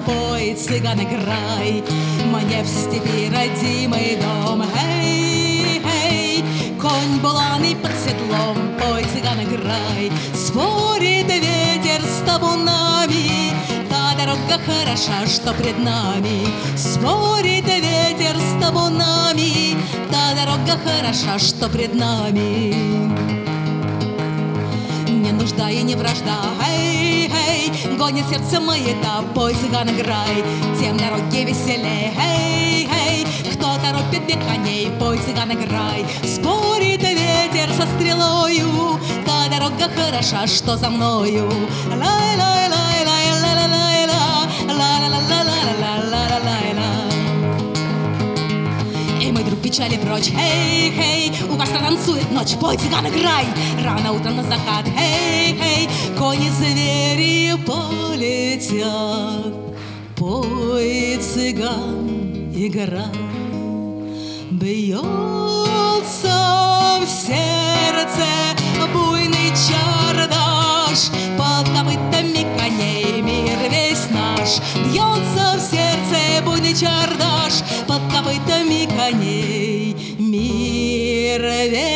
пой, цыган, играй, мне в степи родимый дом. Эй, эй, конь буланый под седлом, пой, цыган, играй, спорит ветер с табунами, та дорога хороша, что пред нами. Спорит ветер с табунами, та дорога хороша, что пред нами. Не нужда и не вражда, эй, эй, гонит сердце мое-то, пой, цыган, играй, тем дороги веселей, эй, эй, кто торопит бег коней, пой, цыган, играй. Спорит ветер со стрелою, та дорога хороша, что за мною. Эй, мой друг, печали прочь, эй, эй, у костра танцует ночь, пой, цыган, играй, рано утром на закат, эй, эй, кони-звери полетят, пой, цыган, играй. Бьется в сердце буйный чардаш, под копытами коней мир весь наш. Бьется в сердце буйный чардаш, под копытами коней мир весь